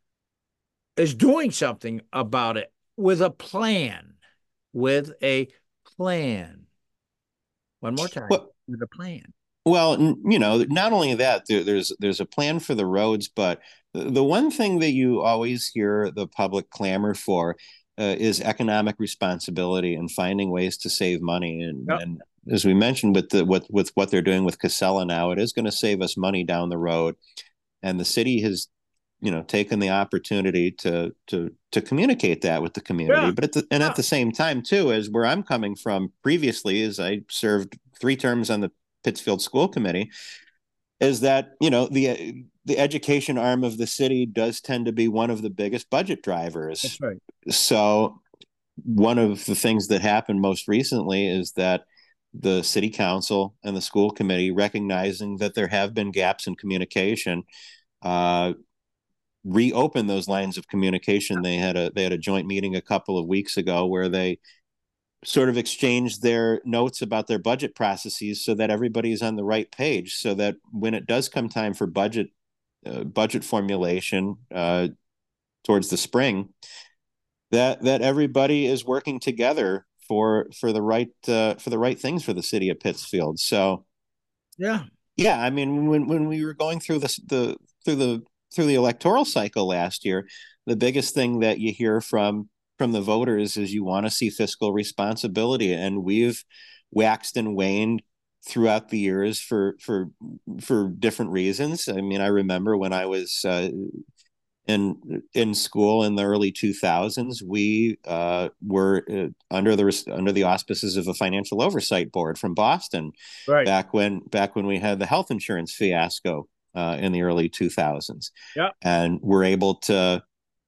is doing something about it with a plan. With a plan. One more time. Well, with a plan. Well, you know, not only that, there, there's there's a plan for the roads, but the one thing that you always hear the public clamor for uh, is economic responsibility and finding ways to save money. And, yep. and as we mentioned, with the with with what they're doing with Casella now, it is going to save us money down the road. And the city has, you know, taken the opportunity to to to communicate that with the community. Yeah. But at the, and yeah. at the same time, too, as where I'm coming from previously, as I served three terms on the Pittsfield School Committee, is that, you know, the the education arm of the city does tend to be one of the biggest budget drivers. That's right. So one of the things that happened most recently is that the city council and the school committee, recognizing that there have been gaps in communication, uh, reopen those lines of communication. They had a they had a joint meeting a couple of weeks ago where they sort of exchanged their notes about their budget processes so that everybody's on the right page, so that when it does come time for budget uh, budget formulation uh, towards the spring, that that everybody is working together for for the right uh, for the right things for the city of Pittsfield. So yeah, yeah, I mean, when when we were going through this the through the through the electoral cycle last year, the biggest thing that you hear from from the voters is you want to see fiscal responsibility, and we've waxed and waned throughout the years for for for different reasons. I mean, I remember when I was uh, in in school in the early two thousands, we uh, were uh, under the under the auspices of a financial oversight board from Boston, right. back when back when we had the health insurance fiasco uh, in the early two thousands, yeah, and we're able to.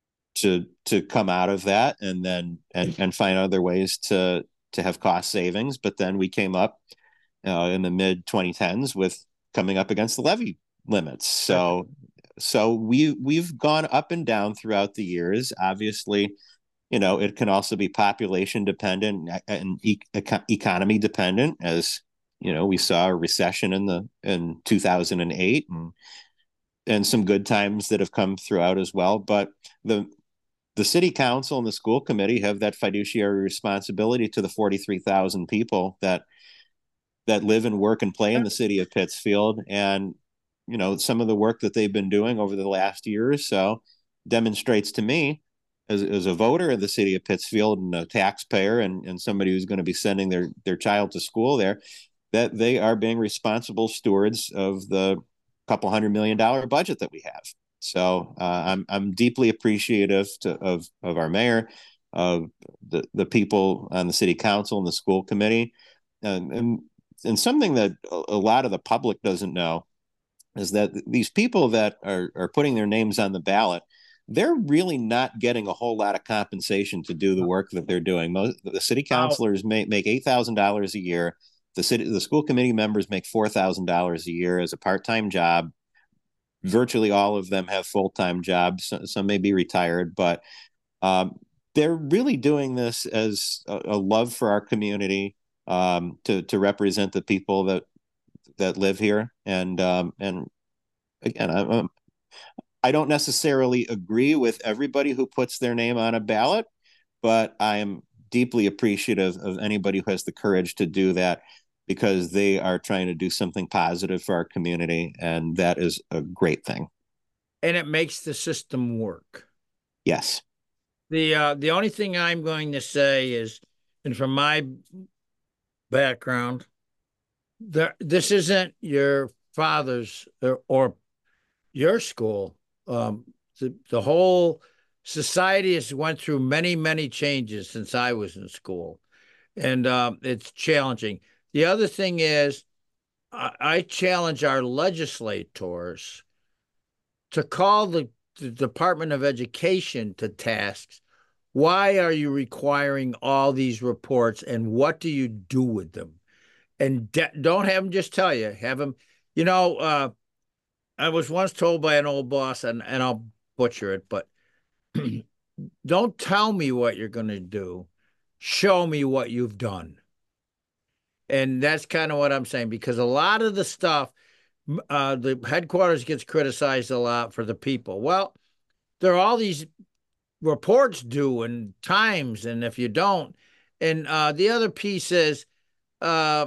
to to come out of that and then and, and find other ways to to have cost savings. But then we came up uh, in the mid twenty tens with coming up against the levy limits. So so we we've gone up and down throughout the years. Obviously, you know, it can also be population dependent and e- economy dependent, as you know, we saw a recession in the in two thousand eight and and some good times that have come throughout as well. But the The city council and the school committee have that fiduciary responsibility to the forty-three thousand people that that live and work and play in the city of Pittsfield. And, you know, some of the work that they've been doing over the last year or so demonstrates to me, as, as a voter of the city of Pittsfield and a taxpayer and, and somebody who's going to be sending their, their child to school there, that they are being responsible stewards of the couple hundred million dollar budget that we have. So uh, I'm I'm deeply appreciative to, of of our mayor, of the, the people on the city council and the school committee, and and, and something that a lot of the public doesn't know is that these people that are are putting their names on the ballot, they're really not getting a whole lot of compensation to do the work that they're doing. Most the city councilors make make eight thousand dollars a year. The city the school committee members make four thousand dollars a year as a part-time job. Virtually all of them have full-time jobs. Some may be retired, but um, they're really doing this as a, a love for our community, um, to to represent the people that that live here. And um, and again, I, I don't necessarily agree with everybody who puts their name on a ballot, but I am deeply appreciative of anybody who has the courage to do that, because they are trying to do something positive for our community, and that is a great thing. And it makes the system work. Yes. The uh, the only thing I'm going to say is, and from my background, there this isn't your father's or, or your school. Um, the the whole society has went through many many changes since I was in school, and um, it's challenging. The other thing is, I challenge our legislators to call the, the Department of Education to tasks. Why are you requiring all these reports, and what do you do with them? and de- don't have them just tell you. Have them, you know, uh, I was once told by an old boss, and, and I'll butcher it, but don't tell me what you're going to do. Show me what you've done. And that's kind of what I'm saying, because a lot of the stuff, uh, the headquarters gets criticized a lot for the people. Well, there are all these reports due and times, and if you don't, and uh, the other piece is, uh,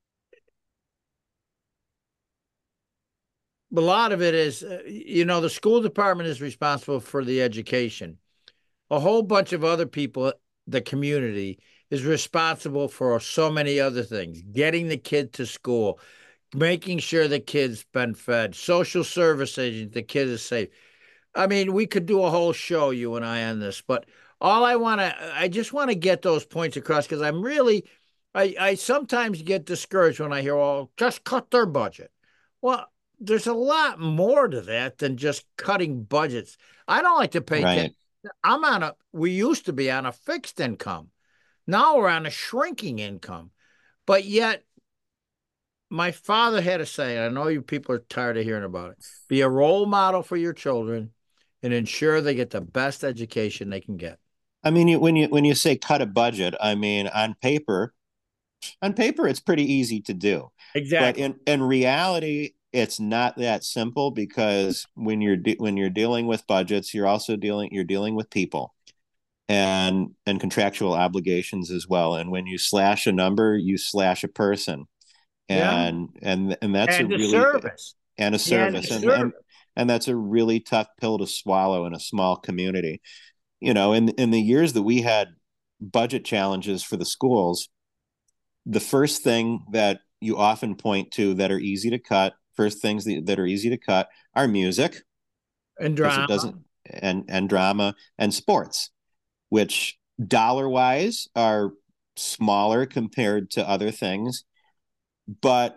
a lot of it is, uh, you know, the school department is responsible for the education. A whole bunch of other people, the community, is responsible for so many other things, getting the kid to school, making sure the kid's been fed, social service agent, the kid is safe. I mean, we could do a whole show, you and I, on this, but all I want to, I just want to get those points across, because I'm really, I, I sometimes get discouraged when I hear, well, just cut their budget. Well, there's a lot more to that than just cutting budgets. I don't like to pay Right. attention. I'm on a, we used to be on a fixed income. Now we're on a shrinking income. But yet, my father had a saying, I know you people are tired of hearing about it: be a role model for your children and ensure they get the best education they can get. I mean, you, when you when you say cut a budget, I mean, on paper, on paper, it's pretty easy to do. Exactly. But in, in reality, it's not that simple, because when you're de- when you're dealing with budgets, you're also dealing you're dealing with people and and contractual obligations as well. And when you slash a number, you slash a person. And yeah. and and that's and a really service. and a service. And, and, service. and and that's a really tough pill to swallow in a small community. You know, in in the years that we had budget challenges for the schools, the first thing that you often point to that are easy to cut, first things that, that are easy to cut are music and drama. It doesn't, and, and drama and sports, which dollar wise are smaller compared to other things. But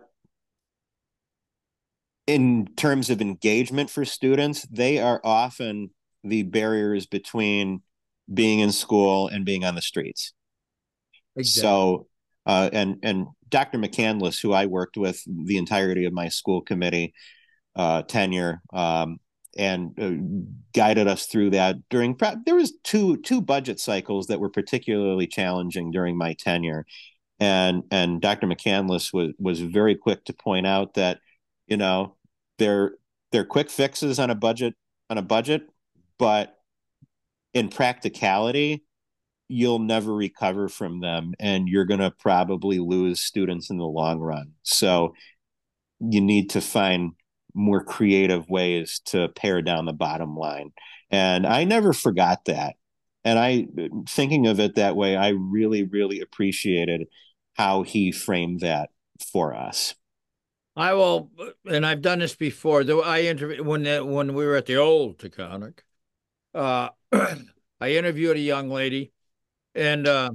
in terms of engagement for students, they are often the barriers between being in school and being on the streets. Exactly. So, uh, and and Doctor McCandless, who I worked with the entirety of my school committee uh, tenure, um, and uh, guided us through that during. There was two two budget cycles that were particularly challenging during my tenure, and and Doctor McCandless was was very quick to point out that, you know, they're they're quick fixes on a budget on a budget, but in practicality, you'll never recover from them, and you're going to probably lose students in the long run. So you need to find more creative ways to pare down the bottom line. And I never forgot that. And I, thinking of it that way, I really, really appreciated how he framed that for us. I will, and I've done this before. Though I interviewed when when we were at the old Taconic, uh, I interviewed a young lady, and uh,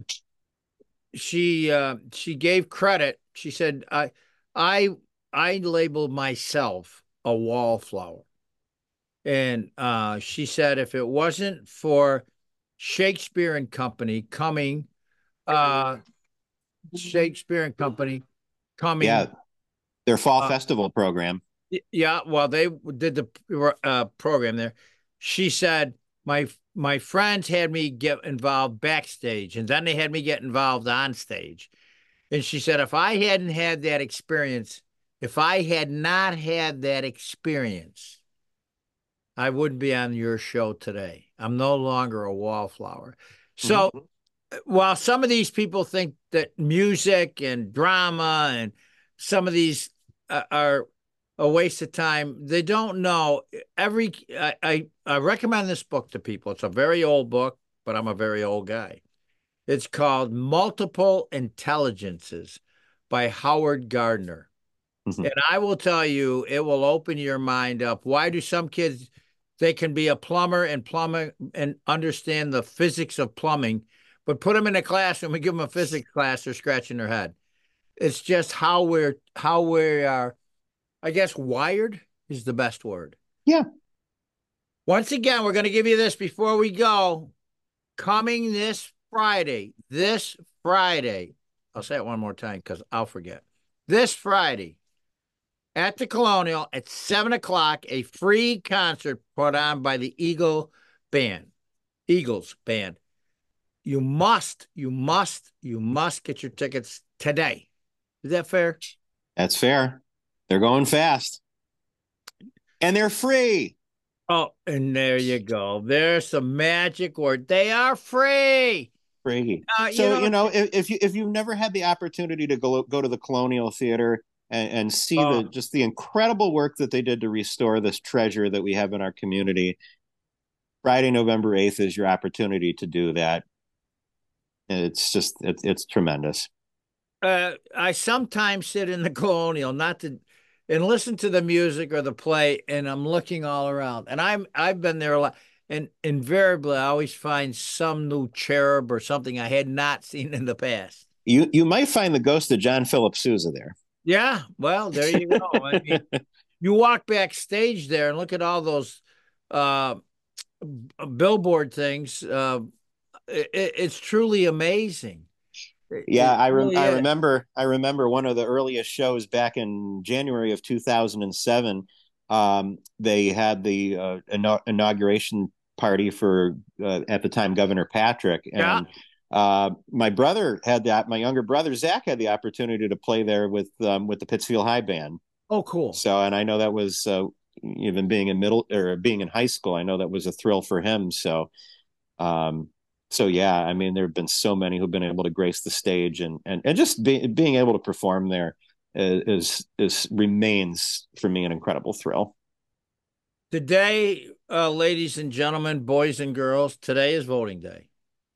she uh, she gave credit. She said, "I I I labeled myself a wallflower," and uh, she said, if it wasn't for Shakespeare and Company coming, uh, Shakespeare and Company coming, yeah. Their fall uh, festival program. Yeah, well, they did the uh, program there. She said, my my friends had me get involved backstage, and then they had me get involved on stage. And she said, if I hadn't had that experience, if I had not had that experience, I wouldn't be on your show today. I'm no longer a wallflower. So mm-hmm. while some of these people think that music and drama and some of these are a waste of time, they don't know. Every I, I, I recommend this book to people. It's a very old book, but I'm a very old guy. It's called Multiple Intelligences by Howard Gardner. Mm-hmm. And I will tell you, it will open your mind up. Why do some kids, they can be a plumber and plumber and understand the physics of plumbing, but put them in a classroom and give them a physics class, they're scratching their head. It's just how we're, how we are, I guess, wired is the best word. Yeah. Once again, we're going to give you this before we go. Coming this Friday, this Friday, I'll say it one more time because I'll forget. this Friday at the Colonial at seven o'clock, a free concert put on by the Eagle Band, Eagles Band. You must, you must, you must get your tickets today. Is that fair? That's fair. They're going fast. And they're free. Oh, and there you go. There's some magic word. They are free. Free. Uh, so, you know, you know if, if you if you've never had the opportunity to go go to the Colonial Theater and, and see oh. the just the incredible work that they did to restore this treasure that we have in our community, Friday, November eighth is your opportunity to do that. It's just it, it's tremendous. Uh, I sometimes sit in the Colonial, not to, and listen to the music or the play, and I'm looking all around. And I'm I've been there a lot, and invariably I always find some new cherub or something I had not seen in the past. You you might find the ghost of John Philip Sousa there. Yeah, well, there you go. I mean, you walk backstage there and look at all those uh, billboard things. Uh, it, it's truly amazing. Yeah, it I re- really I is. remember I remember one of the earliest shows back in January of two thousand seven. Um, they had the uh, ina- inauguration party for uh, at the time Governor Patrick, and Yeah. uh, my brother had that. My younger brother Zach had the opportunity to play there with um, with the Pittsfield High Band. Oh, cool. So, and I know that was uh, even being in middle or being in high school, I know that was a thrill for him. So, um, so yeah, I mean, there have been so many who've been able to grace the stage, and and and just be, being able to perform there is is remains for me an incredible thrill. Today, uh, ladies and gentlemen, boys and girls, today is voting day.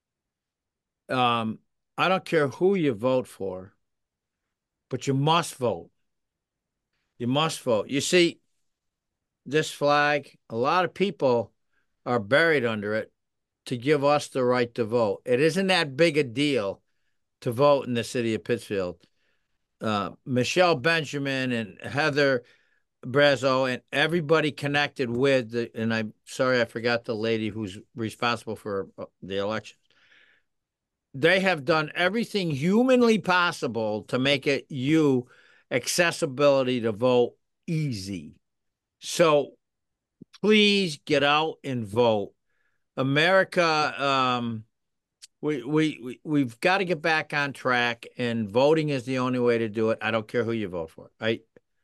Um, I don't care who you vote for, but you must vote. You must vote. You see, this flag, a lot of people are buried under it to give us the right to vote. It isn't that big a deal to vote in the city of Pittsfield. Uh, Michelle Benjamin and Heather Brazo and everybody connected with the, and I'm sorry I forgot the lady who's responsible for the election. They have done everything humanly possible to make it you accessibility to vote easy. So please get out and vote. America, um, we, we, we, we've got to get back on track, and voting is the only way to do it. I don't care who you vote for. I,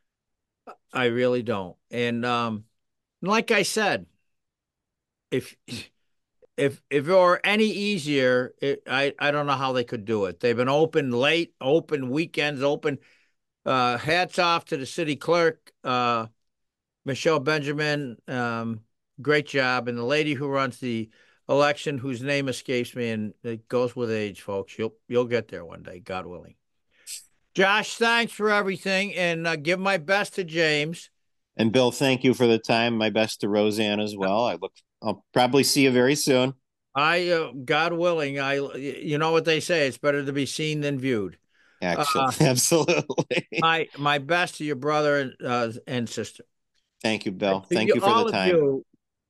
I really don't. And, um, like I said, if, if, if it were any easier, it, I, I don't know how they could do it. They've been open late, open weekends, open, uh, hats off to the city clerk, uh, Michelle Benjamin, um, great job. And the lady who runs the election, whose name escapes me, and it goes with age, folks. You'll you'll get there one day, God willing. Josh, thanks for everything, and uh, give my best to James. And Bill, thank you for the time. My best to Roseanne as well. I look. I'll probably see you very soon. I, uh, God willing, I. You know what they say? It's better to be seen than viewed. Actually, uh, absolutely. My my best to your brother and uh, and sister. Thank you, Bill. To Thank you, you for all the of time. you,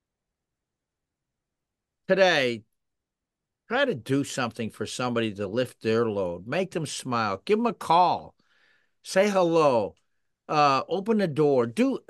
today, try to do something for somebody to lift their load. Make them smile. Give them a call. Say hello. Uh, open the door. Do.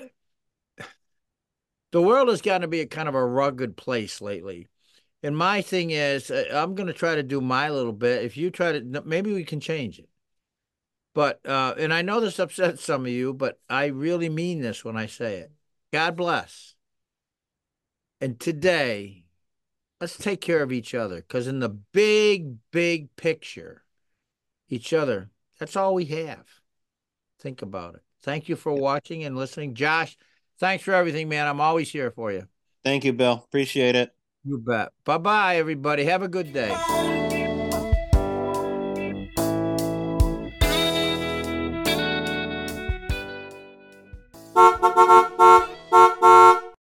The world has gotten to be a kind of a rugged place lately. And my thing is, uh, I'm going to try to do my little bit. If you try to, maybe we can change it. But, uh, and I know this upsets some of you, but I really mean this when I say it. God bless. And today, let's take care of each other, because in the big, big picture, each other, that's all we have. Think about it. Thank you for watching and listening. Josh, thanks for everything, man. I'm always here for you. Thank you, Bill. Appreciate it. You bet. Bye-bye, everybody. Have a good day.